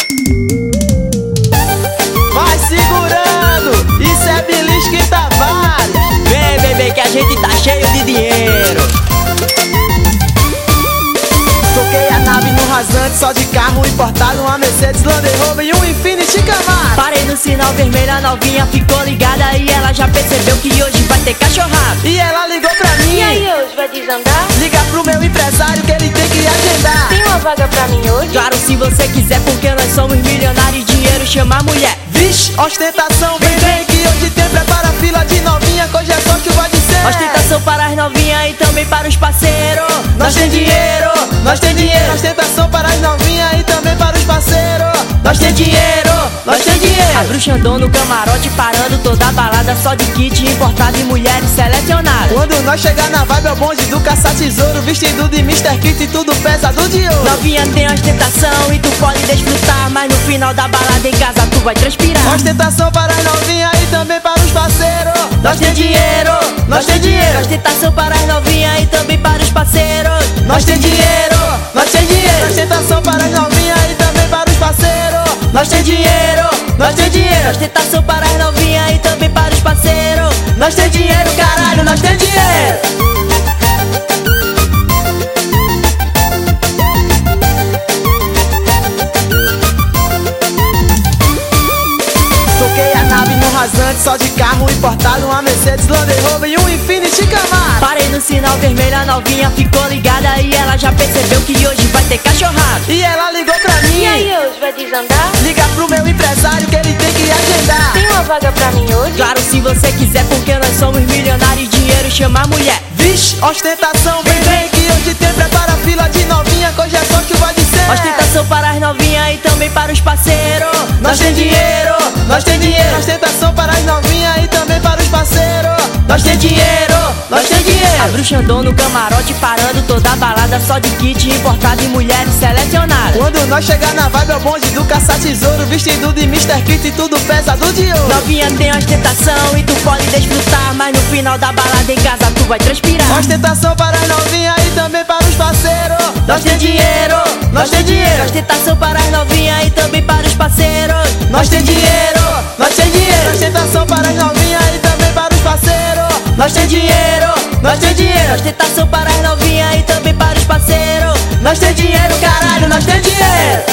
Vai segurando, isso é Belisque Tavares. Vem, bebê, que a gente tá cheio de dinheiro. Toquei a nave no rasante, só de carro importado, uma Mercedes, Land Rover e um Infiniti Camaro. Parei no sinal vermelho, a novinha ficou ligada e ela já percebeu que hoje vai ter cachorrada. E ela ligou pra mim: E aí, hoje vai desandar? liga pro meu empresário que ele tem que agendar. Tem uma vaga pra mim hoje? Claro, se você quiser, porque nós somos milionários, dinheiro chama a mulher. Vixe, ostentação, vem, vem, que hoje tem prepara a fila de novinha, que hoje é só chuva de céu. Ostentação para as novinhas e também para os parceiros. Nós tem dinheiro, nós tem dinheiro. Ostentação para as novinhas e também para os parceiros. Nós tem dinheiro, nós tem dinheiro. A bruxa andou no camarote, parando toda a balada, só de kit importado e mulheres selecionadas. Quando nós chegar na vibe é o bonde do caça-tesouro, vestido de Mr. Kit e tudo pesado de ouro. Novinha tem ostentação e tu pode desfrutar, mas no final da balada em casa tu vai transpirar. Ostentação para as novinhas e também para os parceiros. Nós tem dinheiro, nós tem dinheiro. ostentação para as novinhas e também para os parceiros. Nós tem dinheiro, nós tem dinheiro. Ostentação para as novinhas e também para os parceiros. Nós tem dinheiro, nós tem dinheiro. ostentação para as novinhas e também para os parceiros. Nós tem dinheiro, caralho, nós tem dinheiro. Toquei a nave no rasante, só de carro importado, uma Mercedes, Land Rover e um Infiniti Camaro. Parei no sinal vermelho, a novinha ficou ligada e ela já percebeu que hoje vai ter cachorrada. E ela ligou pra mim: E aí, hoje vai desandar? liga pro meu empresário que ele tem que agendar. Tem uma vaga pra mim hoje? Claro, se você quiser, porque nós somos milionários, dinheiro chama a mulher. Vixe, ostentação, vem, vem, que hoje tem prepara a fila de novinha, que hoje é só chuva de céu. Ostentação para as novinhas e também para os parceiros. Nós tem dinheiro, nós tem dinheiro. Ostentação para as novinhas e também para os parceiros. Nós tem dinheiro, nós tem A dinheiro. bruxa andou no camarote, parando toda a balada, só de kit importado e mulheres selecionadas. Quando nós chegar na vibe é o bonde do caça-tesouro, vestido de Mr. Kit e tudo pesado de ouro. Novinha tem ostentação e tu pode desfrutar, mas no final da balada em casa tu vai transpirar. Ostentação para as novinhas e também para os parceiros. Nós tem dinheiro, nós tem dinheiro. ostentação para as novinhas e também para os parceiros. Nós tem dinheiro, nós tem dinheiro. Ostentação para as novinhas e também para os parceiros. Nós tem dinheiro, nós tem dinheiro. ostentação para as novinhas e também para os parceiros. Nós tem dinheiro, caralho, nós tem dinheiro.